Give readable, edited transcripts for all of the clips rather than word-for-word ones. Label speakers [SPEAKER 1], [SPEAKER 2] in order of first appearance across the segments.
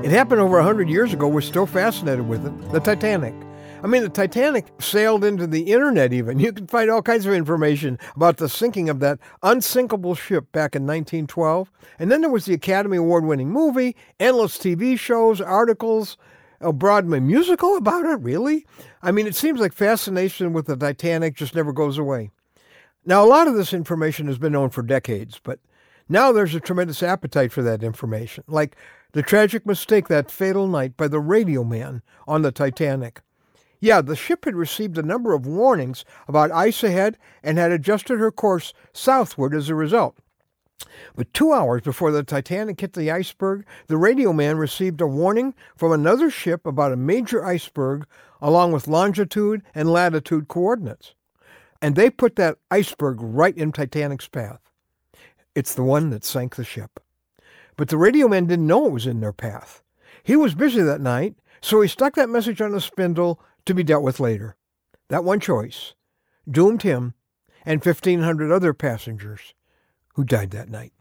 [SPEAKER 1] It happened over 100 years ago. We're still fascinated with it. The Titanic. I mean, the Titanic sailed into the internet even. You can find all kinds of information about the sinking of that unsinkable ship back in 1912. And then there was the Academy Award-winning movie, endless TV shows, articles, a Broadway musical about it, really? I mean, it seems like fascination with the Titanic just never goes away. Now, a lot of this information has been known for decades, but now there's a tremendous appetite for that information, like the tragic mistake that fatal night by the radio man on the Titanic. Yeah, the ship had received a number of warnings about ice ahead and had adjusted her course southward as a result. But 2 hours before the Titanic hit the iceberg, the radio man received a warning from another ship about a major iceberg along with longitude and latitude coordinates. And they put that iceberg right in Titanic's path. It's the one that sank the ship. But the radio man didn't know it was in their path. He was busy that night, so he stuck that message on a spindle to be dealt with later. That one choice doomed him and 1,500 other passengers who died that night.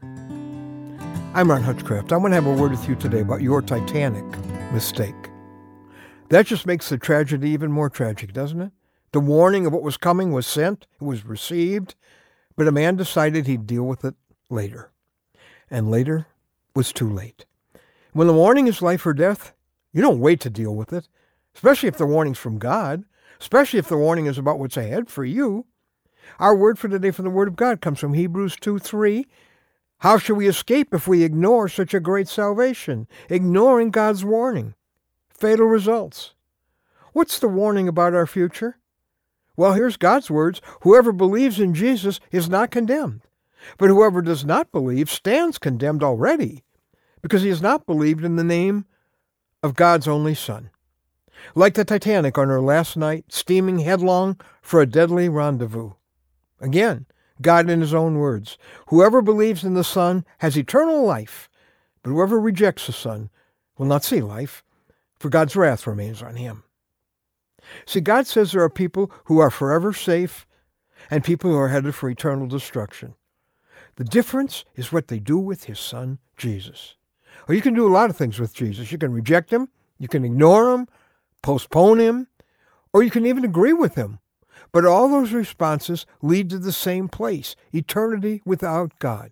[SPEAKER 1] I'm Ron Hutchcraft. I want to have a word with you today about your Titanic mistake. That just makes the tragedy even more tragic, doesn't it? The warning of what was coming was sent, it was received, but a man decided he'd deal with it later. And later was too late. When the warning is life or death, you don't wait to deal with it, especially if the warning's from God, especially if the warning is about what's ahead for you. Our word for today from the Word of God comes from Hebrews 2:3. How shall we escape if we ignore such a great salvation? Ignoring God's warning. Fatal results. What's the warning about our future? Well, here's God's words. Whoever believes in Jesus is not condemned. But whoever does not believe stands condemned already, because he has not believed in the name of God's only Son. Like the Titanic on her last night, steaming headlong for a deadly rendezvous. Again, God in his own words. Whoever believes in the Son has eternal life, but whoever rejects the Son will not see life, for God's wrath remains on him. See, God says there are people who are forever safe and people who are headed for eternal destruction. The difference is what they do with his Son, Jesus. Or you can do a lot of things with Jesus. You can reject him, you can ignore him, postpone him, or you can even agree with him. But all those responses lead to the same place, eternity without God.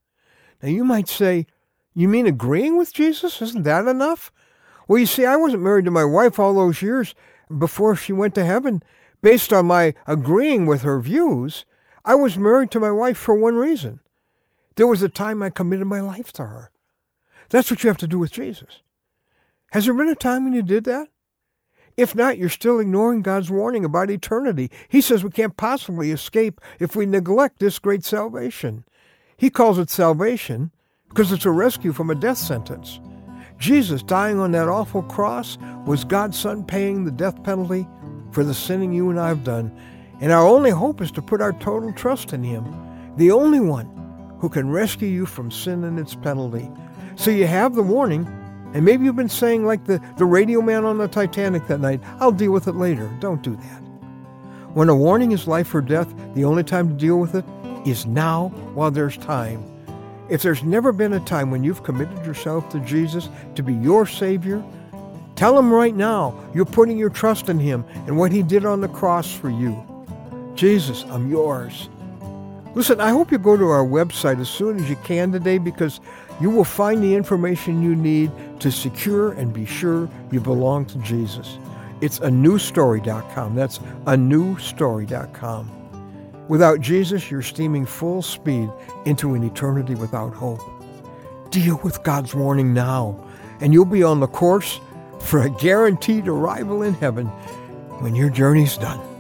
[SPEAKER 1] Now you might say, you mean agreeing with Jesus? Isn't that enough? Well, you see, I wasn't married to my wife all those years before she went to heaven. Based on my agreeing with her views, I was married to my wife for one reason. There was a time I committed my life to her. That's what you have to do with Jesus. Has there been a time when you did that? If not, you're still ignoring God's warning about eternity. He says we can't possibly escape if we neglect this great salvation. He calls it salvation because it's a rescue from a death sentence. Jesus dying on that awful cross was God's Son paying the death penalty for the sinning you and I have done. And our only hope is to put our total trust in him, the only one who can rescue you from sin and its penalty. So you have the warning, and maybe you've been saying like the radio man on the Titanic that night, I'll deal with it later. Don't do that. When a warning is life or death, the only time to deal with it is now while there's time. If there's never been a time when you've committed yourself to Jesus to be your Savior, tell him right now you're putting your trust in him and what he did on the cross for you. Jesus, I'm yours. Listen, I hope you go to our website as soon as you can today, because you will find the information you need to secure and be sure you belong to Jesus. It's anewstory.com. That's anewstory.com. Without Jesus, you're steaming full speed into an eternity without hope. Deal with God's warning now, and you'll be on the course for a guaranteed arrival in heaven when your journey's done.